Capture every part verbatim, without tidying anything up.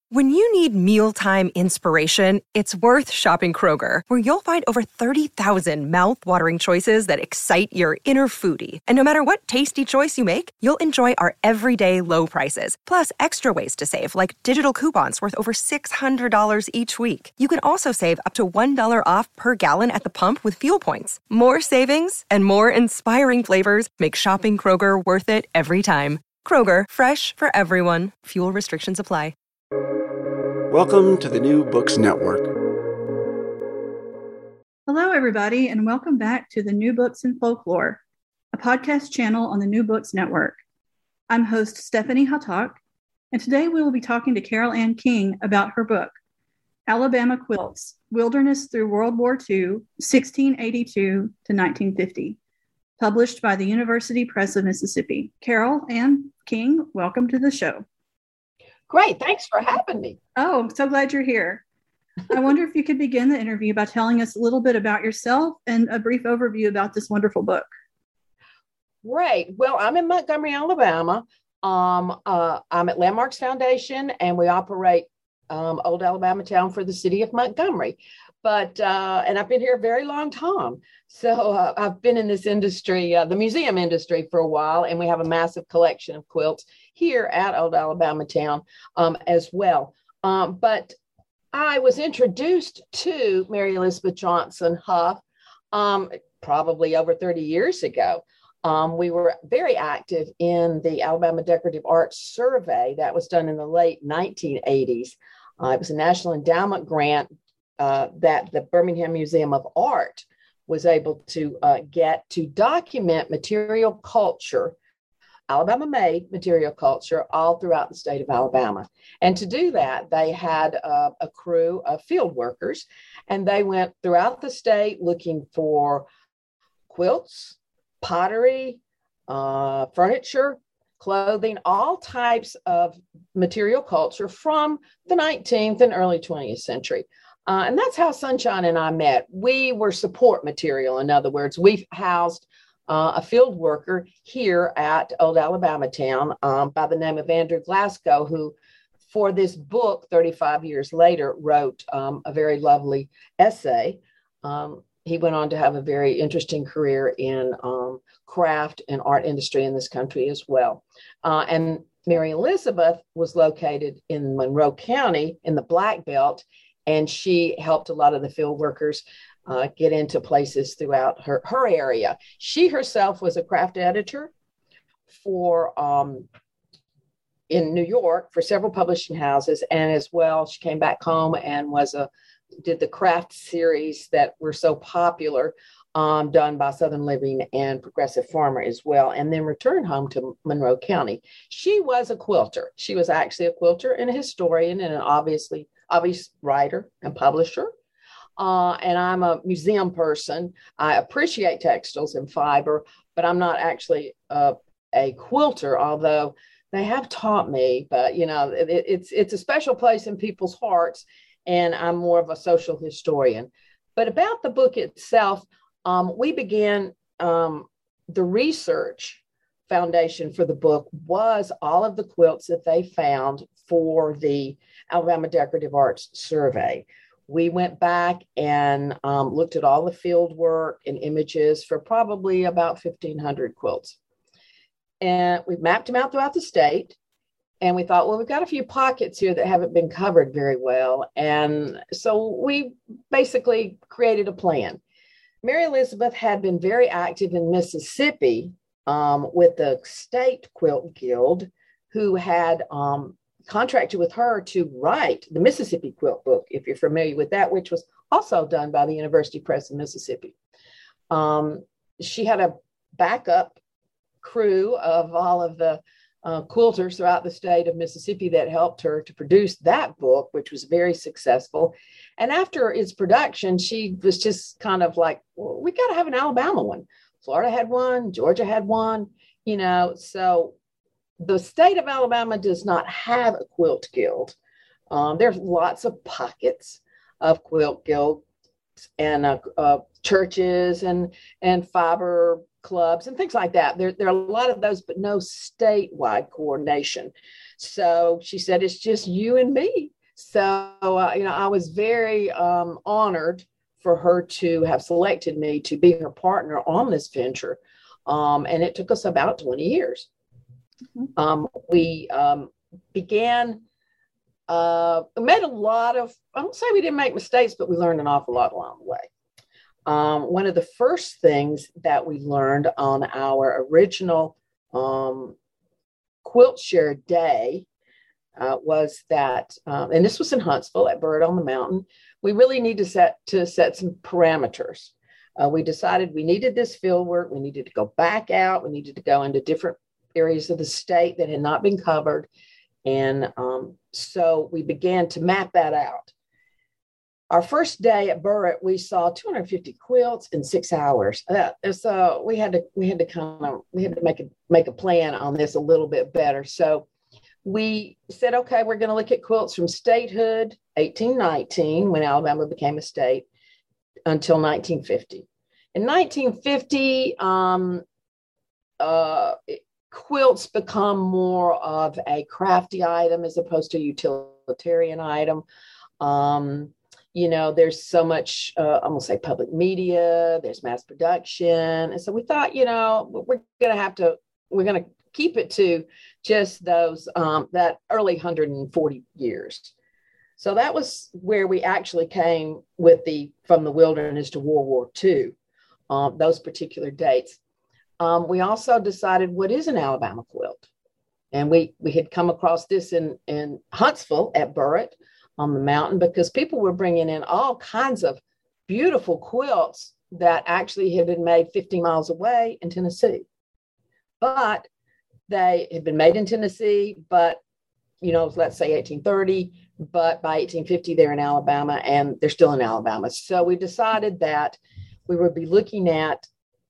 When you need mealtime inspiration, it's worth shopping Kroger, where you'll find over thirty thousand mouth-watering choices that excite your inner foodie. And no matter what tasty choice you make, you'll enjoy our everyday low prices, plus extra ways to save, like digital coupons worth over six hundred dollars each week. You can also save up to one dollar off per gallon at the pump with fuel points. More savings and more inspiring flavors make shopping Kroger worth it every time. Kroger, fresh for everyone. Fuel restrictions apply. Welcome to the New Books Network. Hello, everybody, and welcome back to the New Books in Folklore, a podcast channel on the New Books Network. I'm host Stephanie Hatak, and today we will be talking to Carol Ann King about her book, Alabama Quilts, Wilderness Through World War Two, sixteen eighty-two to nineteen fifty, published by the University Press of Mississippi. Carol Ann King, welcome to the show. Great. Thanks for having me. Oh, I'm so glad you're here. I wonder if you could begin the interview by telling us a little bit about yourself and a brief overview about this wonderful book. Great. Well, I'm in Montgomery, Alabama. Um, uh, I'm at Landmarks Foundation, and we operate um, Old Alabama Town for the city of Montgomery. But, uh, and I've been here a very long time. So uh, I've been in this industry, uh, the museum industry for a while, and we have a massive collection of quilts here at Old Alabama Town um, as well. Um, but I was introduced to Mary Elizabeth Johnson Huff um, probably over thirty years ago. Um, we were very active in the Alabama Decorative Arts Survey that was done in the late nineteen eighties. Uh, it was a National Endowment grant uh, that the Birmingham Museum of Art was able to uh, get to document material culture, Alabama-made material culture, all throughout the state of Alabama. And to do that, they had uh, a crew of field workers, and they went throughout the state looking for quilts, pottery, uh, furniture, clothing, all types of material culture from the nineteenth and early twentieth century. Uh, and that's how Sunshine and I met. We were support material. In other words, we housed uh, a field worker here at Old Alabama Town um, by the name of Andrew Glasgow, who for this book, thirty-five years later, wrote um, a very lovely essay. Um, he went on to have a very interesting career in um, craft and art industry in this country as well. Uh, and Mary Elizabeth was located in Monroe County in the Black Belt, and she helped a lot of the field workers uh, get into places throughout her, her area. She herself was a craft editor for um, in New York for several publishing houses, and as well, she came back home and was a did the craft series that were so popular, um, done by Southern Living and Progressive Farmer as well, and then returned home to Monroe County. She was a quilter. She was actually a quilter and a historian and an obviously obvious writer and publisher. Uh, and I'm a museum person. I appreciate textiles and fiber, but I'm not actually uh, a quilter, although they have taught me. But, you know, it, it's it's a special place in people's hearts, and I'm more of a social historian. But about the book itself, um, we began um, the research foundation for the book was all of the quilts that they found for the Alabama Decorative Arts Survey. We went back and um, looked at all the field work and images for probably about fifteen hundred quilts. And we mapped them out throughout the state. And we thought, well, we've got a few pockets here that haven't been covered very well. And so we basically created a plan. Mary Elizabeth had been very active in Mississippi um, with the State Quilt Guild, who had um, contracted with her to write the Mississippi Quilt Book, if you're familiar with that, which was also done by the University Press of Mississippi. Um, she had a backup crew of all of the uh, quilters throughout the state of Mississippi that helped her to produce that book, which was very successful. And after its production, she was just kind of like, well, we got to have an Alabama one. Florida had one, Georgia had one, you know, so the state of Alabama does not have a quilt guild. Um, there's lots of pockets of quilt guilds and uh, uh, churches and, and fiber clubs and things like that. There, there are a lot of those, but no statewide coordination. So she said, it's just you and me. So, uh, you know, I was very um, honored for her to have selected me to be her partner on this venture. Um, and it took us about twenty years. Mm-hmm. Um, we um, began, uh, made a lot of, I don't say we didn't make mistakes, but we learned an awful lot along the way. Um, one of the first things that we learned on our original um, quilt share day uh, was that, um, and this was in Huntsville at Burritt on the Mountain, we really need to set to set some parameters. Uh, we decided we needed this field work. We needed to go back out. We needed to go into different areas of the state that had not been covered. And um, so we began to map that out. Our first day at Burritt, we saw two hundred fifty quilts in six hours. Uh, so we had to we had to kind of we had to make a make a plan on this a little bit better. So we said, okay, we're going to look at quilts from statehood, eighteen nineteen, when Alabama became a state, until nineteen fifty. In nineteen fifty, um, uh, quilts become more of a crafty item as opposed to a utilitarian item. Um, you know, there's so much, uh, I'm going to say public media, there's mass production. And so we thought, you know, we're going to have to, we're going to keep it to just those, um, that early one hundred forty years. So that was where we actually came with the, from the wilderness to World War Two, um, those particular dates. Um, we also decided, what is an Alabama quilt? And we, we had come across this in, in Huntsville at Burritt on the mountain, because people were bringing in all kinds of beautiful quilts that actually had been made fifty miles away in Tennessee. But they had been made in Tennessee, but, you know, let's say eighteen thirty, but by eighteen fifty, they're in Alabama, and they're still in Alabama. So we decided that we would be looking at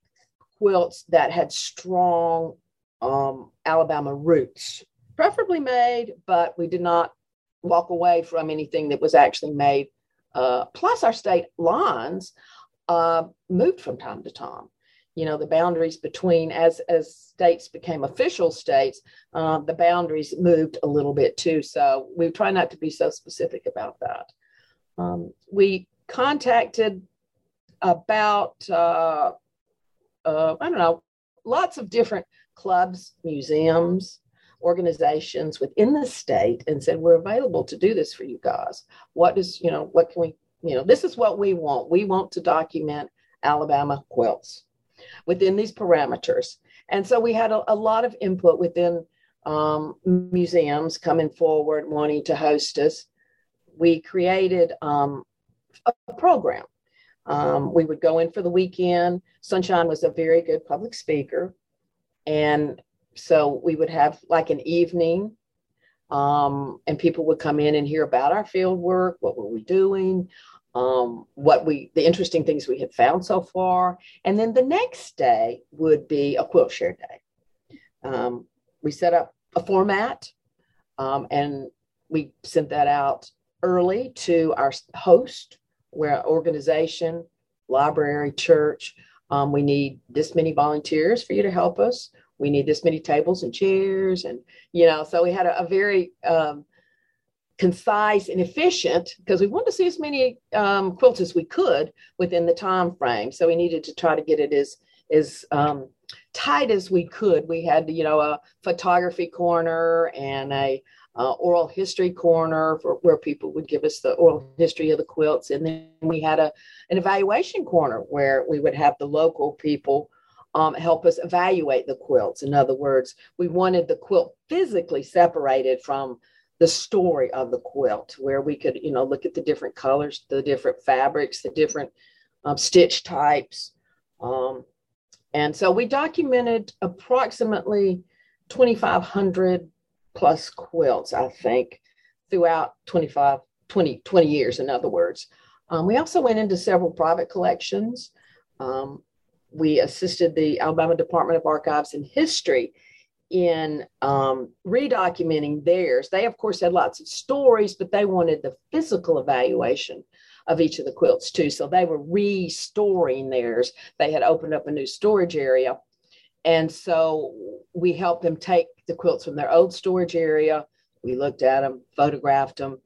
quilts that had strong um, Alabama roots, preferably made, but we did not walk away from anything that was actually made. Uh, plus, our state lines uh, moved from time to time. You know, the boundaries between, as as states became official states, uh, the boundaries moved a little bit too. So we try not to be so specific about that. Um, we contacted about, uh, uh, I don't know, lots of different clubs, museums, organizations within the state, and said, we're available to do this for you guys. What is, you know, what can we, you know, this is what we want. We want to document Alabama quilts within these parameters. And so we had a, a lot of input within um, museums coming forward, wanting to host us. We created um, a, a program. Um, we would go in for the weekend. Sunshine was a very good public speaker. And so we would have like an evening, um, and people would come in and hear about our field work. What were we doing? Um, what we, the interesting things we had found so far. And then the next day would be a quilt share day. Um, we set up a format, um, and we sent that out early to our host, where organization, library, church. Um, we need this many volunteers for you to help us. We need this many tables and chairs. And, you know, so we had a, a very um, concise and efficient, because we wanted to see as many um, quilts as we could within the time frame. So we needed to try to get it as, as um, tight as we could. We had, you know, a photography corner and a uh, oral history corner for where people would give us the oral history of the quilts. And then we had a, an evaluation corner where we would have the local people Um, help us evaluate the quilts. In other words, we wanted the quilt physically separated from the story of the quilt, where we could, you know, look at the different colors, the different fabrics, the different um, stitch types. Um, and so we documented approximately twenty-five hundred plus quilts, I think, throughout twenty-five, twenty, twenty years, in other words. Um, we also went into several private collections. Um, We assisted the Alabama Department of Archives and History in um, redocumenting theirs. They, of course, had lots of stories, but they wanted the physical evaluation of each of the quilts too. So they were restoring theirs. They had opened up a new storage area. And so we helped them take the quilts from their old storage area. We looked at them, photographed them.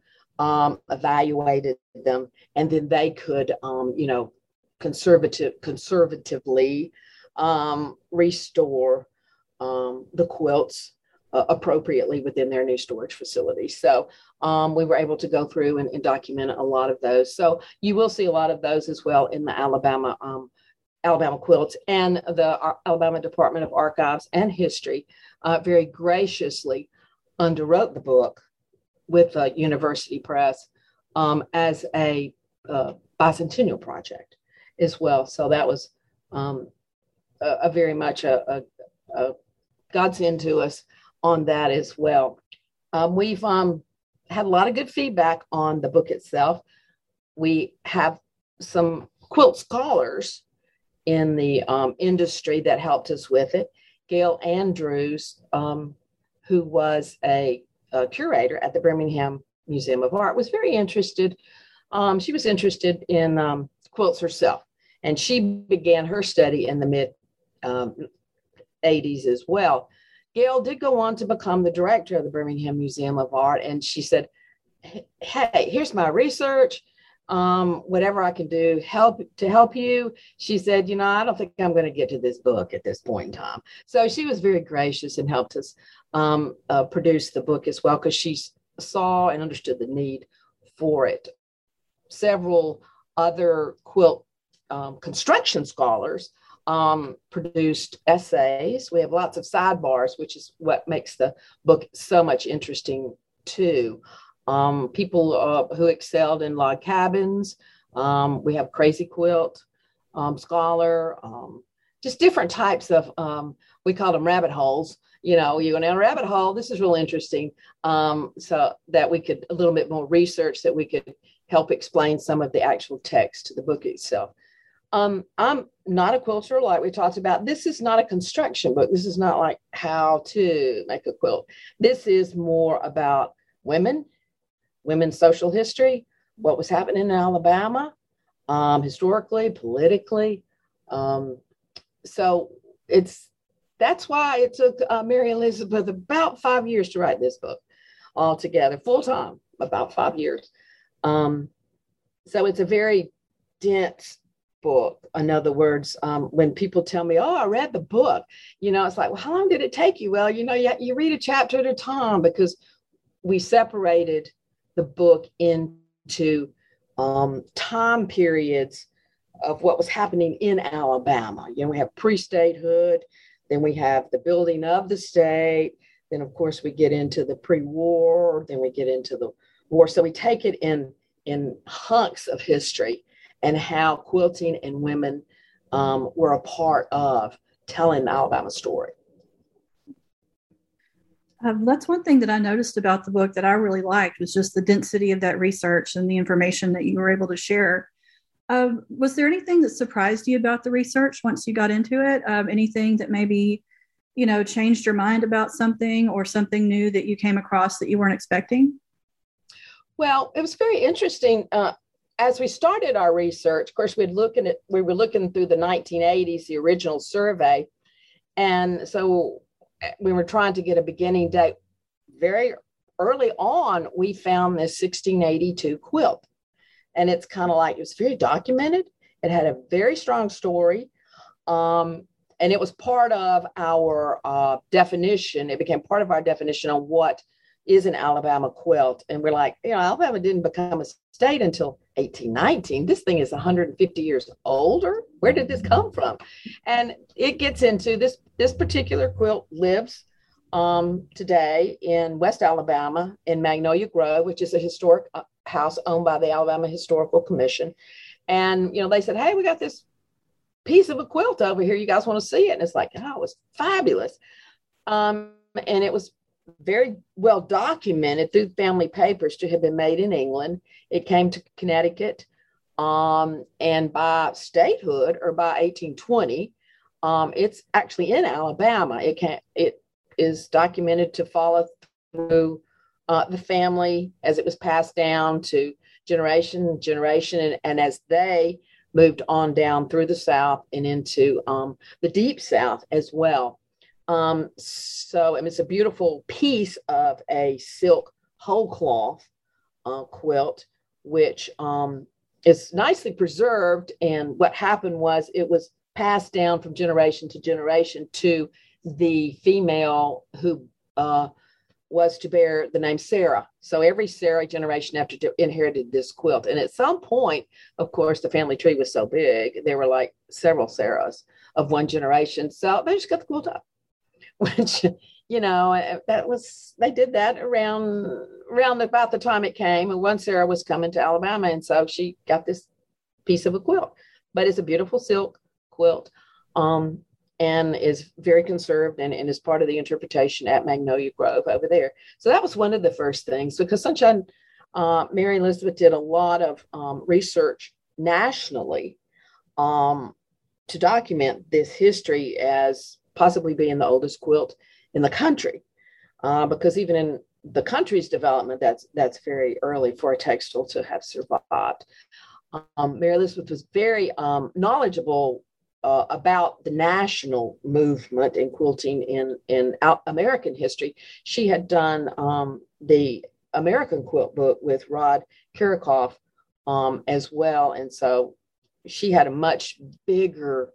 um, evaluated them, and then they could, um, you know, conservative, conservatively um, restore um, the quilts uh, appropriately within their new storage facility. So um, we were able to go through and, and document a lot of those. So you will see a lot of those as well in the Alabama um, Alabama Quilts, and the uh, Alabama Department of Archives and History uh, very graciously underwrote the book with uh, University Press um, as a uh, bicentennial project as well. So that was um, a, a very much a, a, a godsend to us on that as well. Um, we've um, had a lot of good feedback on the book itself. We have some quilt scholars in the um, industry that helped us with it. Gail Andrews, um, who was a, a curator at the Birmingham Museum of Art, was very interested. Um, she was interested in um, quilts herself, and she began her study in the mid um, eighties as well. Gail did go on to become the director of the Birmingham Museum of Art, and she said, hey, here's my research. Um, whatever I can do help to help you. She said, you know, I don't think I'm going to get to this book at this point in time. So she was very gracious and helped us um, uh, produce the book as well, because she saw and understood the need for it. Several other quilt um, construction scholars um, produced essays. We have lots of sidebars, which is what makes the book so much interesting too. Um, people uh, who excelled in log cabins. Um, we have Crazy Quilt um, scholar, um, just different types of, um, we call them rabbit holes. You know, you go down a rabbit hole, this is real interesting. Um, so that we could, a little bit more research that we could help explain some of the actual text to the book itself. Um, I'm not a quilter, like we talked about. This is not a construction book. This is not like how to make a quilt. This is more about women, women's social history, what was happening in Alabama, um, historically, politically. Um, so it's that's why it took uh, Mary Elizabeth about five years to write this book altogether, full time, about five years. Um, so it's a very dense book. In other words, um, when people tell me, oh, I read the book, you know, it's like, well, how long did it take you? Well, you know, you, you read a chapter at a time, because we separated the book into um, time periods of what was happening in Alabama. You know, we have pre-statehood, then we have the building of the state, then of course we get into the pre-war, then we get into the war. So we take it in, in hunks of history and how quilting and women um, were a part of telling the Alabama story. Um, that's one thing that I noticed about the book that I really liked, was just the density of that research and the information that you were able to share. Um, was there anything that surprised you about the research once you got into it? Um, anything that maybe, you know, changed your mind about something, or something new that you came across that you weren't expecting? Well, it was very interesting. Uh, as we started our research, of course, we'd looking at, we were looking through the nineteen eighties, the original survey. And so we were trying to get a beginning date. Very early on, we found this sixteen eighty-two quilt. And it's kind of like, it was very documented. It had a very strong story. Um, and it was part of our uh, definition. It became part of our definition on what is an Alabama quilt. And we're like, you know, Alabama didn't become a state until eighteen nineteen. This thing is one hundred fifty years older. Where did this come from? And it gets into this, this particular quilt lives um, today in West Alabama, in Magnolia Grove, which is a historic uh, house owned by the Alabama Historical Commission. And, you know, they said, hey, we got this piece of a quilt over here. You guys want to see it? And it's like, oh, it was fabulous. Um, and it was very well documented through family papers to have been made in England. It came to Connecticut. Um, and by statehood, or by eighteen twenty, um, it's actually in Alabama. It can it is documented to follow through uh, the family as it was passed down to generation and generation. And, and as they moved on down through the South and into um, the deep South as well. Um, so I mean, it's a beautiful piece of a silk whole cloth uh, quilt, which um, is nicely preserved. And what happened was it was passed down from generation to generation to the female who uh, was to bear the name Sarah. So every Sarah generation after inherited this quilt. And at some point, of course, the family tree was so big, there were like several Sarahs of one generation. So they just got the quilt up, which, you know, that was, they did that around, around about the time it came. And one Sarah was coming to Alabama. And so she got this piece of a quilt, but it's a beautiful silk quilt. Um, and is very conserved and, and is part of the interpretation at Magnolia Grove over there. So that was one of the first things, because Sunshine, uh, Mary Elizabeth did a lot of um, research nationally um, to document this history as possibly being the oldest quilt in the country, uh, because even in the country's development, that's that's very early for a textile to have survived. Um, Mary Elizabeth was very um, knowledgeable Uh, about the national movement in quilting in, in American history. She had done um, the American Quilt Book with Rod Kirikoff um, as well. And so she had a much bigger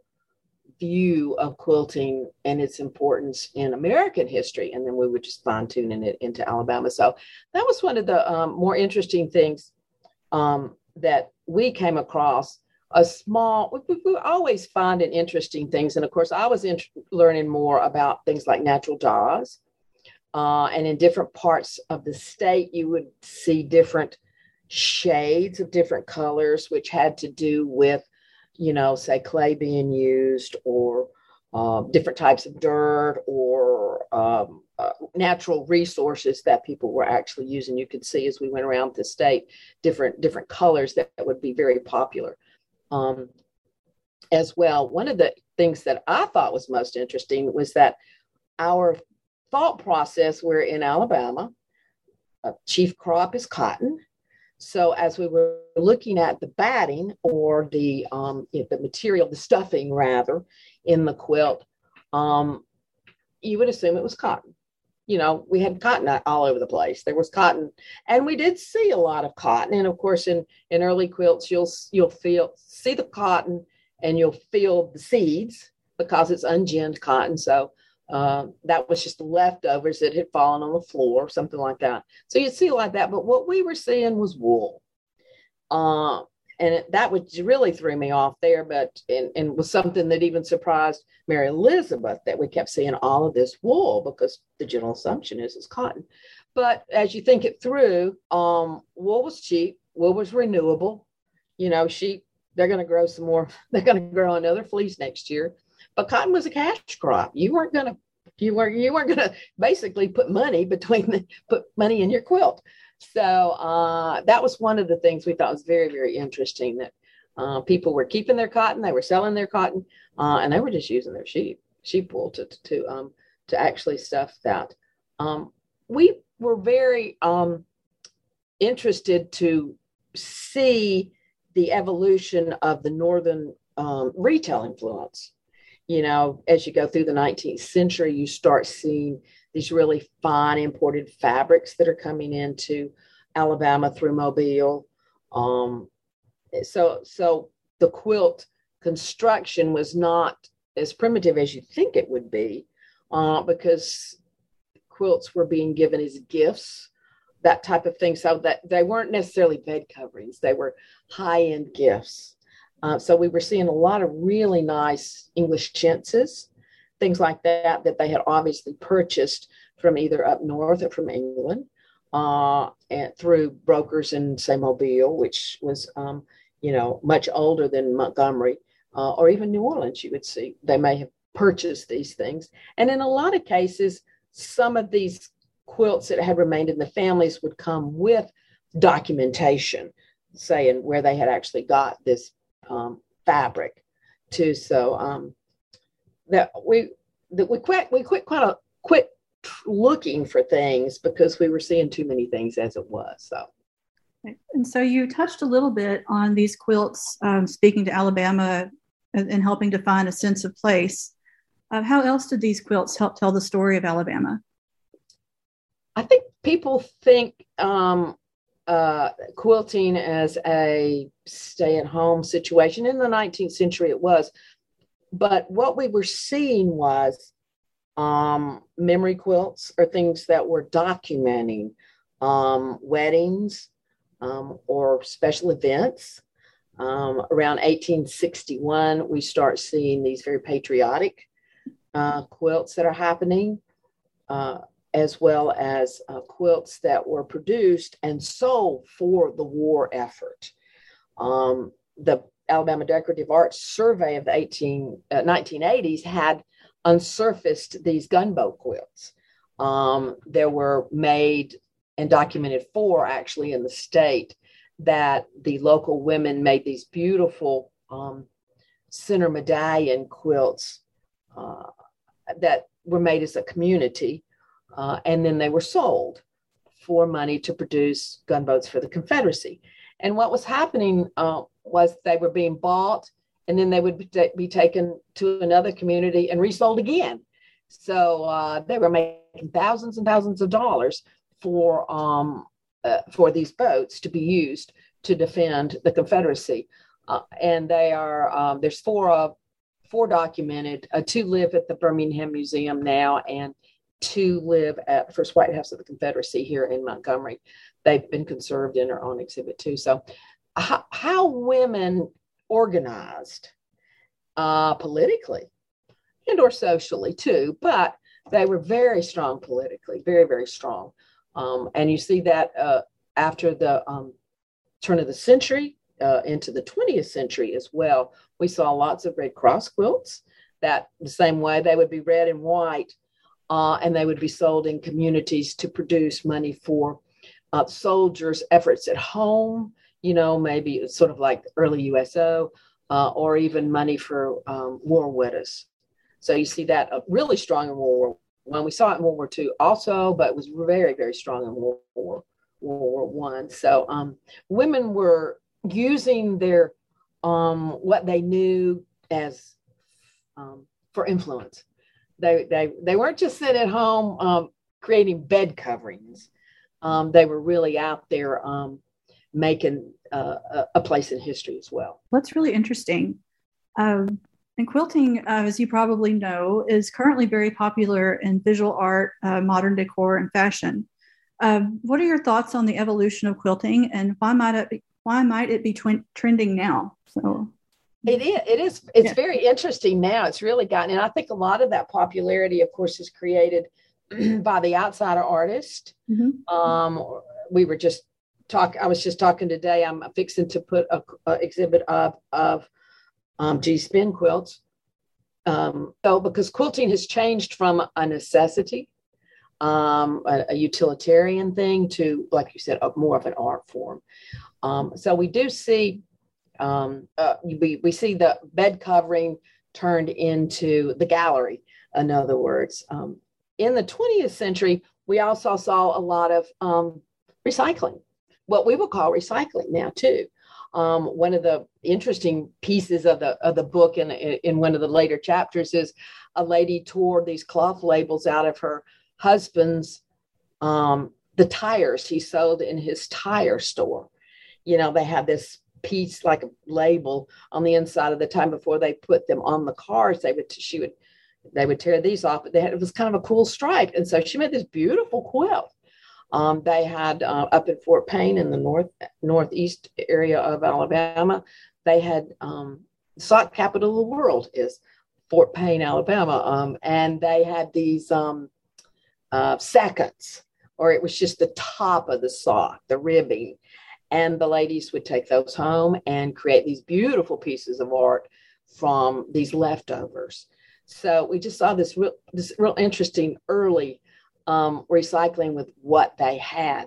view of quilting and its importance in American history. And then we were just fine tuning it into Alabama. So that was one of the um, more interesting things um, that we came across. A small, we, we always find an interesting things. And of course, I was in, learning more about things like natural dyes. Uh, and in different parts of the state, you would see different shades of different colors, which had to do with, you know, say clay being used, or uh, different types of dirt, or um, uh, natural resources that people were actually using. You could see as we went around the state, different, different colors that, that would be very popular. Um, as well. One of the things that I thought was most interesting was that our thought process, we're in Alabama, uh, chief crop is cotton. So as we were looking at the batting or the, um, the material, the stuffing rather, in the quilt, um, you would assume it was cotton. You know, we had cotton all over the place. There was cotton, and we did see a lot of cotton. And of course, in, in early quilts, you'll you'll feel see the cotton, and you'll feel the seeds because it's unginned cotton. So uh, that was just the leftovers that had fallen on the floor, or something like that. So you'd see it like that. But what we were seeing was wool, uh, and it, that was really threw me off there. But and, and was something that even surprised Mary Elizabeth, that we kept seeing all of this wool, because the general assumption is it's cotton. But as you think it through, um, wool was cheap, wool was renewable. You know, sheep, they're going to grow some more, they're going to grow another fleece next year. But cotton was a cash crop. You weren't going to, you weren't, you weren't going to basically put money between the, put money in your quilt. So uh, that was one of the things we thought was very, very interesting, that uh, people were keeping their cotton, they were selling their cotton, uh, and they were just using their sheep, sheep wool to, to, um, to actually stuff that. Um, we were very um, interested to see the evolution of the Northern um, retail influence. You know, as you go through the nineteenth century, you start seeing these really fine imported fabrics that are coming into Alabama through Mobile. Um, so, so the quilt construction was not as primitive as you think it would be, uh, because quilts were being given as gifts, that type of thing. So that they weren't necessarily bed coverings; they were high-end gifts. Uh, so we were seeing a lot of really nice English chintzes, things like that, that they had obviously purchased from either up north or from England, uh, and through brokers in, say, Mobile, which was, um, you know, much older than Montgomery, uh, or even New Orleans. You would see they may have purchased these things. And in a lot of cases, some of these quilts that had remained in the families would come with documentation saying where they had actually got this um, fabric too. So um, that we that we quit we quit quite a quit looking for things because we were seeing too many things as it was. So. And so you touched a little bit on these quilts, um, speaking to Alabama and, and helping to find a sense of place. Uh, how else did these quilts help tell the story of Alabama? I think people think um, uh, quilting as a stay-at-home situation. In the nineteenth century, it was. But what we were seeing was um, memory quilts, or things that were documenting um, weddings um, or special events. Um, around eighteen sixty-one, we start seeing these very patriotic uh, quilts that are happening, uh, as well as uh, quilts that were produced and sold for the war effort. Um, the Alabama Decorative Arts Survey of the eighteen, uh, nineteen eighties had unsurfaced these gunboat quilts. Um, there were made and documented four actually in the state, that the local women made these beautiful um, center medallion quilts uh, that were made as a community. Uh, and then they were sold for money to produce gunboats for the Confederacy. And what was happening uh, was they were being bought, and then they would be, t- be taken to another community and resold again. So uh, they were making thousands and thousands of dollars for um, uh, for these boats to be used to defend the Confederacy. Uh, and they are um, there's four of four documented. Uh, two live at the Birmingham Museum now, and two live at First White House of the Confederacy here in Montgomery. They've been conserved and are on exhibit too. So how, how women organized uh, politically and or socially too, but they were very strong politically, very, very strong. Um, and you see that uh, after the um, turn of the century uh, into the twentieth century as well. We saw lots of Red Cross quilts that the same way they would be red and white, uh, and they would be sold in communities to produce money for uh, soldiers' efforts at home, you know, maybe sort of like early U S O, uh, or even money for um, war widows. So you see that uh, really strong in World War One. We saw it in World War Two also, but it was very, very strong in World War World War One. So um, women were using their um, what they knew as um, for influence. They they they weren't just sitting at home um, creating bed coverings. Um, they were really out there um, making uh, a, a place in history as well. That's really interesting. Um, and quilting, uh, as you probably know, is currently very popular in visual art, uh, modern decor, and fashion. Um, what are your thoughts on the evolution of quilting, and why might it be, why might it be tw- trending now? So it is. It is. It's yeah. very interesting now. It's really gotten, and I think a lot of that popularity, of course, is created by the outsider artist. Mm-hmm. Um, we were just talk. I was just talking today. I'm fixing to put a, a exhibit of of um, G spin quilts. Um, so because quilting has changed from a necessity, um, a, a utilitarian thing, to, like you said, a, more of an art form. Um, so we do see um, uh, we we see the bed covering turned into the gallery. In other words, um, in the twentieth century, we also saw a lot of um, recycling, what we would call recycling now too. Um, one of the interesting pieces of the of the book in, in one of the later chapters is a lady tore these cloth labels out of her husband's, um, the tires he sold in his tire store. You know, they had this piece like a label on the inside of the time before they put them on the cars. They would, she would, they would tear these off, but they had, it was kind of a cool stripe. And so she made this beautiful quilt. Um, they had uh, up in Fort Payne in the north northeast area of Alabama, they had um, sock capital of the world is Fort Payne, Alabama, um, and they had these um, uh, seconds, or it was just the top of the sock, the ribbing, and the ladies would take those home and create these beautiful pieces of art from these leftovers. So we just saw this real, this real interesting early Um, recycling with what they had.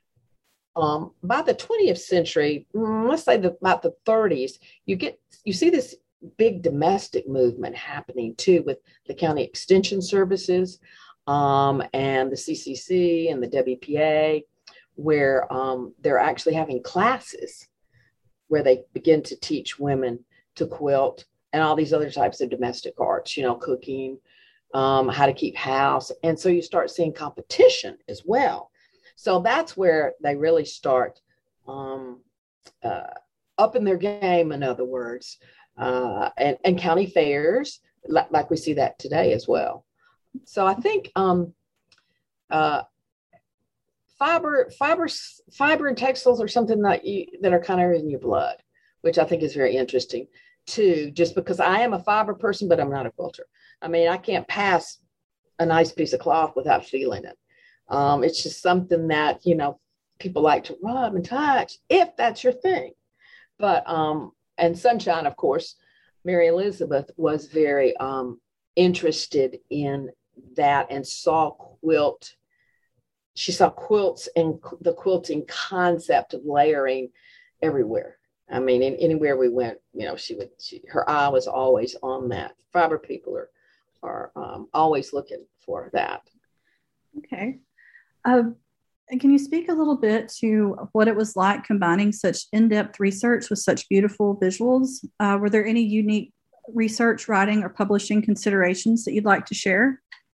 Um, by the twentieth century, let's say the, about the thirties, you get you see this big domestic movement happening too, with the county extension services um, and the C C C and the W P A, where um, they're actually having classes where they begin to teach women to quilt and all these other types of domestic arts, you know, cooking, Um, how to keep house. And so you start seeing competition as well. So that's where they really start um, uh, up in their game, in other words, uh, and, and county fairs, like, like we see that today as well. So I think um, uh, fiber, fiber, fiber and textiles are something that you, that are kind of in your blood, which I think is very interesting too, just because I am a fiber person, but I'm not a quilter. I mean, I can't pass a nice piece of cloth without feeling it. Um, it's just something that, you know, people like to rub and touch, if that's your thing. But, um, and Sunshine, of course, Mary Elizabeth was very um, interested in that and saw quilt. She saw quilts and the quilting concept of layering everywhere. I mean, in, anywhere we went, you know, she would, she, her eye was always on that. Fiber people are, are um, always looking for that. Okay. Uh, and can you speak a little bit to what it was like combining such in-depth research with such beautiful visuals? Uh, were there any unique research, writing, or publishing considerations that you'd like to share?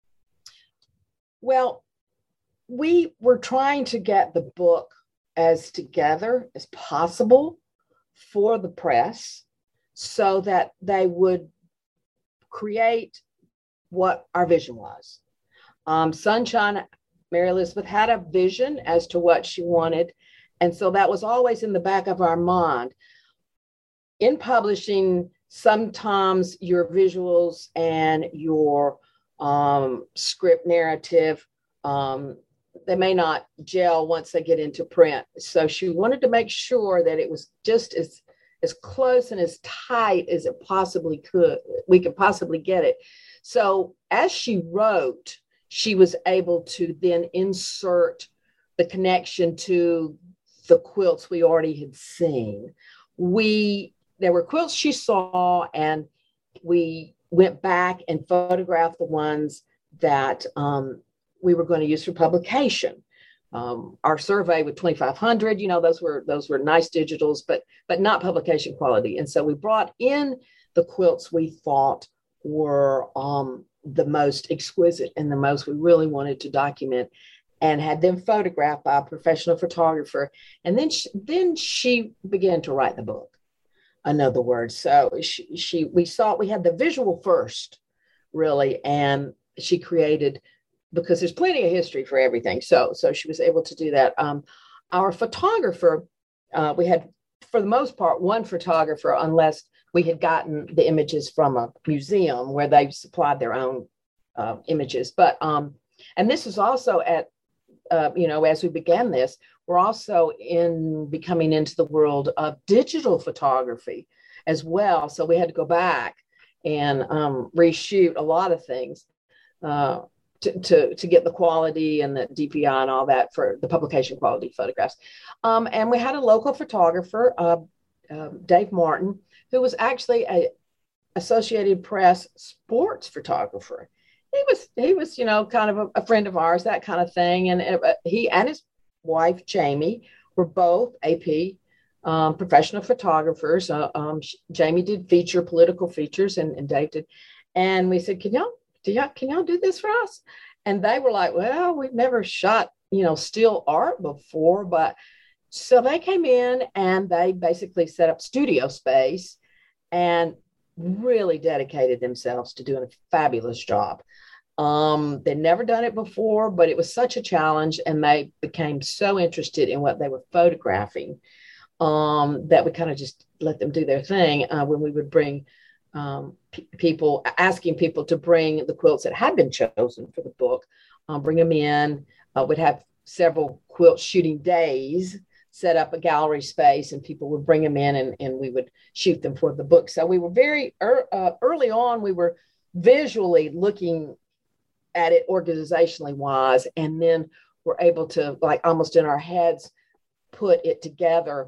Well, we were trying to get the book as together as possible for the press so that they would create what our vision was. Um, Sunshine, Mary Elizabeth had a vision as to what she wanted. And so that was always in the back of our mind. In publishing, sometimes your visuals and your um, script narrative, um, they may not gel once they get into print. So she wanted to make sure that it was just as, as close and as tight as it possibly could, we could possibly get it. So as she wrote, she was able to then insert the connection to the quilts we already had seen. We, there were quilts she saw, and we went back and photographed the ones that um, we were going to use for publication. Um, our survey with twenty-five hundred, you know, those were those were nice digitals, but but not publication quality. And so we brought in the quilts we thought were um, the most exquisite and the most we really wanted to document, and had them photographed by a professional photographer. And then she, then she began to write the book, in other words. So she, she we saw we had the visual first, really, and she created, because there's plenty of history for everything. So so she was able to do that. Um, our photographer, uh, we had, for the most part, one photographer, unless we had gotten the images from a museum where they supplied their own uh, images. But, um, and this is also at, uh, you know, as we began this, we're also in becoming into the world of digital photography as well. So we had to go back and um, reshoot a lot of things uh, to, to, to get the quality and the D P I and all that for the publication quality photographs. Um, and we had a local photographer, uh, uh, Dave Martin, who was actually a Associated Press sports photographer. He was, he was, you know, kind of a, a friend of ours, that kind of thing. And uh, he and his wife, Jamie, were both A P um, professional photographers. Uh, um, Jamie did feature political features, and, and Dave did. And we said, can y'all, do y'all, can y'all do this for us? And they were like, well, we've never shot, you know, still art before. But so they came in and they basically set up studio space and really dedicated themselves to doing a fabulous job. Um, they'd never done it before, but it was such a challenge, and they became so interested in what they were photographing um, that we kind of just let them do their thing. Uh, when we would bring um, p- people, asking people to bring the quilts that had been chosen for the book, um, bring them in. Uh, we'd have several quilt shooting days, set up a gallery space, and people would bring them in, and, and we would shoot them for the book. So we were very er, uh, early on, we were visually looking at it organizationally wise, and then we're able to, like, almost in our heads, put it together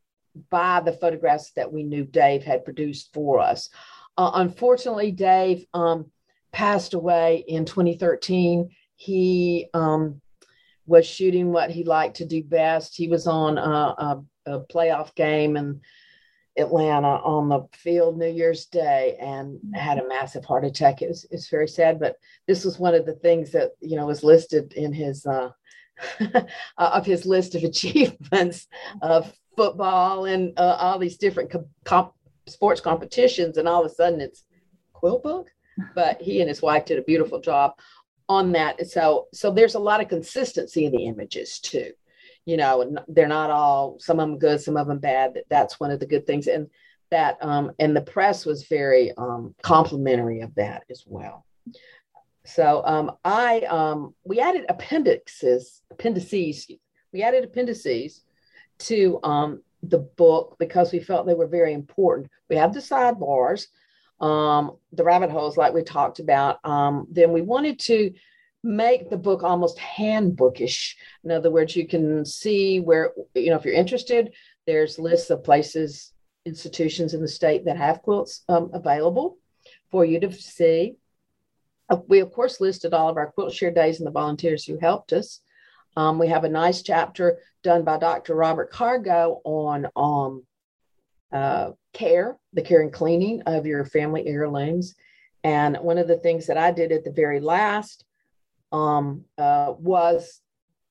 by the photographs that we knew Dave had produced for us. Uh, unfortunately, Dave um, passed away in twenty thirteen. He um, was shooting what he liked to do best. He was on a, a, a playoff game in Atlanta on the field New Year's Day and had a massive heart attack. It was, it's very sad, but this was one of the things that, you know, was listed in his uh, of his list of achievements of football and uh, all these different com- comp- sports competitions, and all of a sudden it's quilt book. But he and his wife did a beautiful job on that. So, so there's a lot of consistency in the images too. You know, they're not all, some of them good, some of them bad. That's one of the good things. And that, um, and the press was very um, complimentary of that as well. So um, I, um, we added appendixes, appendices, we added appendices to um, the book because we felt they were very important. We have the sidebars, um, the rabbit holes like we talked about. Um, then we wanted to make the book almost handbookish. In other words, you can see where, you know, if you're interested, there's lists of places, institutions in the state that have quilts um, available for you to see. We, of course, listed all of our quilt share days and the volunteers who helped us. Um, we have a nice chapter done by Doctor Robert Cargo on um, uh, care, the care and cleaning of your family heirlooms. And one of the things that I did at the very last um, uh, was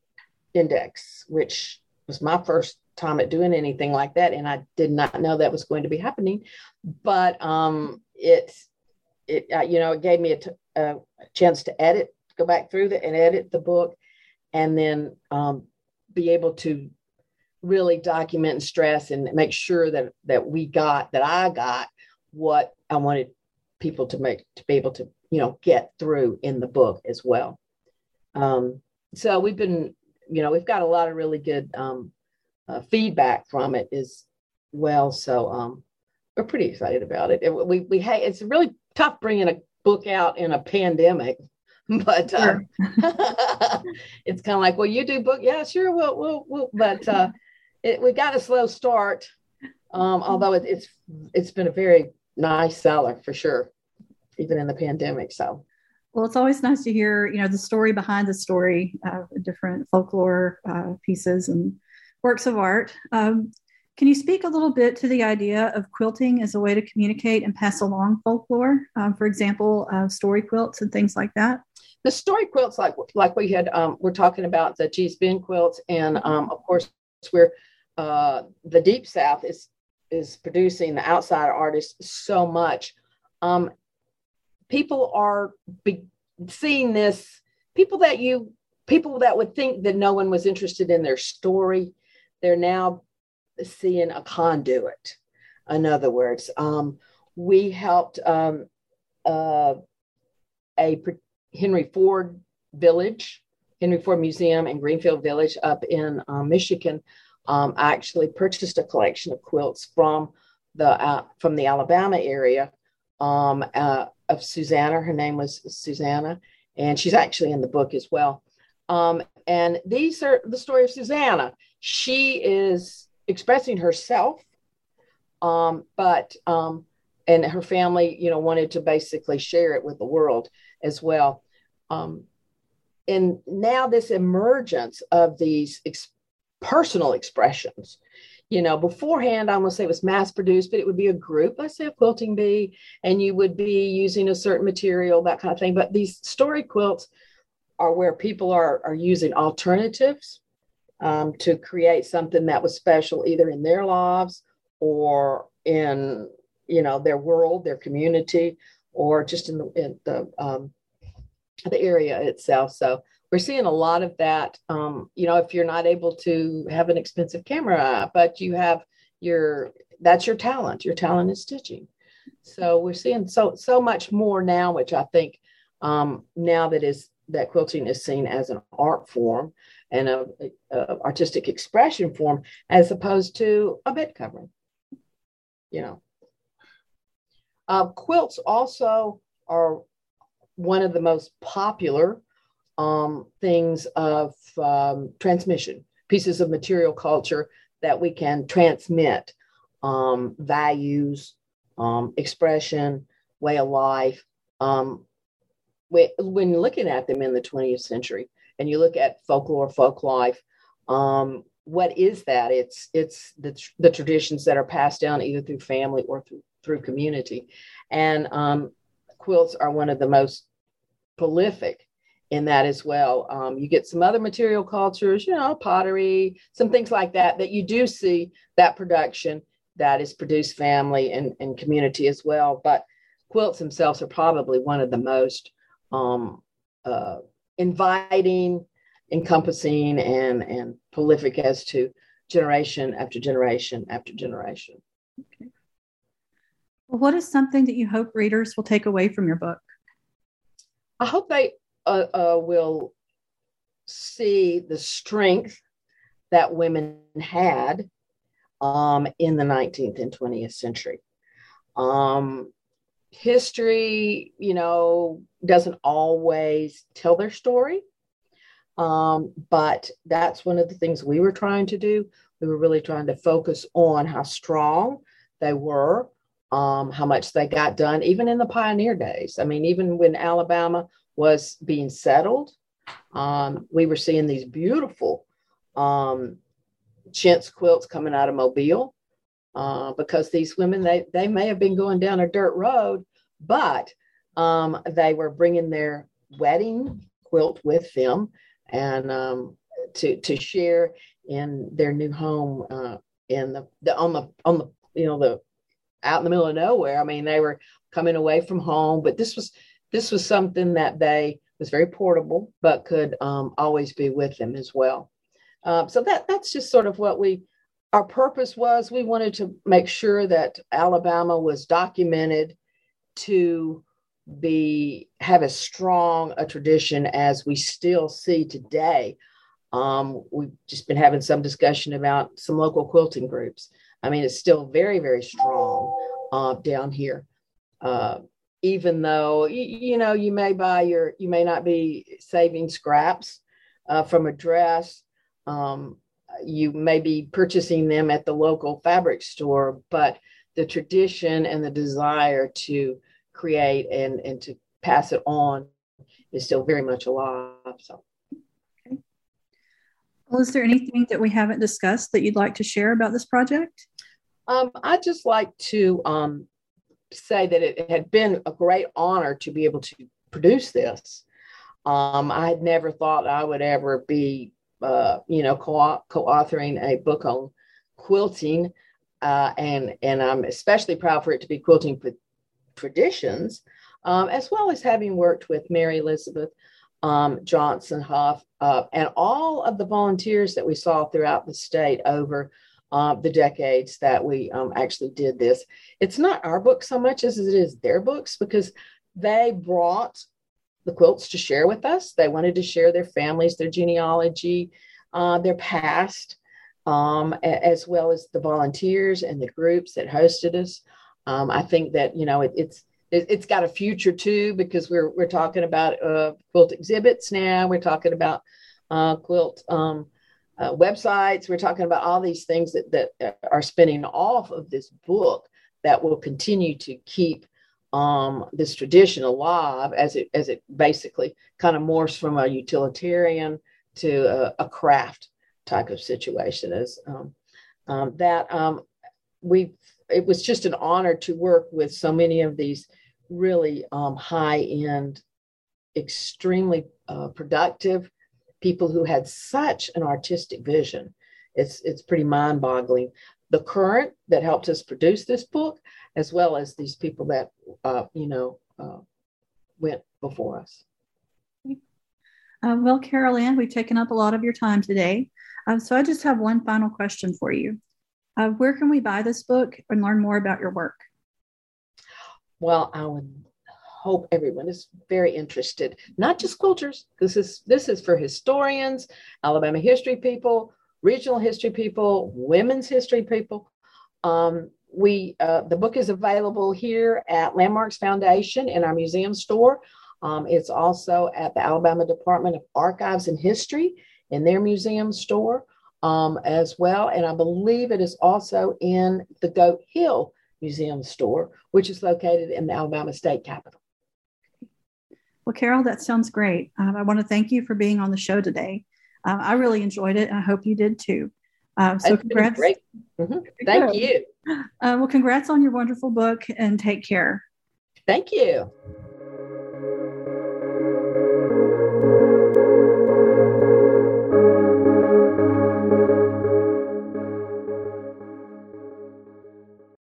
index, which was my first time at doing anything like that. And I did not know that was going to be happening. But um, it, it uh, you know, it gave me a, t- a chance to edit, go back through the, and edit the book, and then um, be able to really document and stress and make sure that that we got, that I got what I wanted people to make, to be able to, you know, get through in the book as well. Um, so we've been, you know, we've got a lot of really good um, uh, feedback from it as well. So um, we're pretty excited about it. it we we hey, it's really tough bringing a book out in a pandemic. But uh, sure. It's kind of like, well, you do book, yeah, sure, we'll, we'll, we'll. But uh, it, we got a slow start, um, although it, it's it's been a very nice seller for sure, even in the pandemic. So, well, it's always nice to hear, you know, the story behind the story, uh, different folklore uh, pieces and works of art. Um, can you speak a little bit to the idea of quilting as a way to communicate and pass along folklore? Um, for example, uh, story quilts and things like that. The story quilts, like like we had, um, we're talking about the G. Spin quilts, and um, of course, we're uh, the Deep South is is producing the outsider artists so much. Um, people are be- seeing this. People that you, people that would think that no one was interested in their story, they're now seeing a conduit. In other words, um, we helped um, uh, a Henry Ford Village, Henry Ford Museum in Greenfield Village up in uh, Michigan. Um, I actually purchased a collection of quilts from the uh, from the Alabama area um, uh, of Susanna. Her name was Susanna, and she's actually in the book as well. Um, and these are the story of Susanna. She is expressing herself, um, but um, and her family, you know, wanted to basically share it with the world as well. Um, and now this emergence of these ex- personal expressions, you know, beforehand, I'm going to say it was mass produced, but it would be a group, let's say a quilting bee, and you would be using a certain material, that kind of thing. But these story quilts are where people are, are using alternatives um, to create something that was special, either in their lives or in, you know, their world, their community, or just in the, in the, um, the area itself. So we're seeing a lot of that. Um, you know, if you're not able to have an expensive camera, but you have your, that's your talent. Your talent is stitching. So we're seeing so so much more now, which I think um, now that is that quilting is seen as an art form and a, a artistic expression form, as opposed to a bed covering. You know, uh, quilts also are one of the most popular um, things of um, transmission, pieces of material culture that we can transmit um, values, um, expression, way of life. Um, when you're looking at them in the twentieth century and you look at folklore, folk life, um, what is that? It's it's the, the traditions that are passed down either through family or through, through community. And um, quilts are one of the most prolific in that as well. Um, you get some other material cultures, you know, pottery, some things like that, that you do see that production that is produced family and, and community as well. But quilts themselves are probably one of the most um, uh, inviting, encompassing, and, and prolific as to generation after generation after generation. Okay. Well, what is something that you hope readers will take away from your book? I hope they uh, uh, will see the strength that women had um, in the nineteenth and twentieth century. Um, history, you know, doesn't always tell their story, um, but that's one of the things we were trying to do. We were really trying to focus on how strong they were, um, how much they got done, even in the pioneer days. I mean, even when Alabama was being settled, um, we were seeing these beautiful um, chintz quilts coming out of Mobile, uh, because these women, they, they may have been going down a dirt road, but um, they were bringing their wedding quilt with them, and um, to to share in their new home uh, in the, the on the on the you know the out in the middle of nowhere. I mean, they were coming away from home, but this was this was something that they was very portable, but could um, always be with them as well. Uh, so that that's just sort of what we, our purpose was. We wanted to make sure that Alabama was documented to be have as strong a tradition as we still see today. Um, we've just been having some discussion about some local quilting groups. I mean, it's still very, very strong uh, down here. Uh, even though, you, you know, you may buy your, you may not be saving scraps uh, from a dress. Um, you may be purchasing them at the local fabric store, but the tradition and the desire to create and, and to pass it on is still very much alive. So. Okay. Well, is there anything that we haven't discussed that you'd like to share about this project? Um, I'd just like to um, say that it had been a great honor to be able to produce this. Um, I had never thought I would ever be, uh, you know, co- co-authoring a book on quilting, uh, and and I'm especially proud for it to be quilting for traditions, um, as well as having worked with Mary Elizabeth um, Johnson Huff uh, and all of the volunteers that we saw throughout the state over Uh, the decades that we um, actually did this. It's not our book so much as it is their books, because they brought the quilts to share with us. They wanted to share their families, their genealogy, uh, their past, um, a- as well as the volunteers and the groups that hosted us. Um, I think that, you know, it, it's it, it's got a future too, because we're we're talking about uh, quilt exhibits now. We're talking about uh, quilt um, Uh, websites. We're talking about all these things that, that are spinning off of this book that will continue to keep um, this tradition alive as it as it basically kind of morphs from a utilitarian to a, a craft type of situation. As um, um, that um, we, it was just an honor to work with so many of these really um, high end, extremely uh, productive people who had such an artistic vision. It's it's pretty mind-boggling. The current that helped us produce this book, as well as these people that uh, you know uh, went before us. Uh, well, Carol Ann, we've taken up a lot of your time today, uh, so I just have one final question for you. Uh, where can we buy this book and learn more about your work? Well, I would hope everyone is very interested, not just quilters. This is this is for historians, Alabama history people, regional history people, women's history people. Um, we uh, the book is available here at Landmarks Foundation in our museum store. Um, it's also at the Alabama Department of Archives and History in their museum store um, as well. And I believe it is also in the Goat Hill Museum store, which is located in the Alabama State Capitol. Well, Carol, that sounds great. Um, I want to thank you for being on the show today. Um, I really enjoyed it, and I hope you did too. Um, so It's congrats. Great. Mm-hmm. Thank Good. you. Uh, well, congrats on your wonderful book, and take care. Thank you.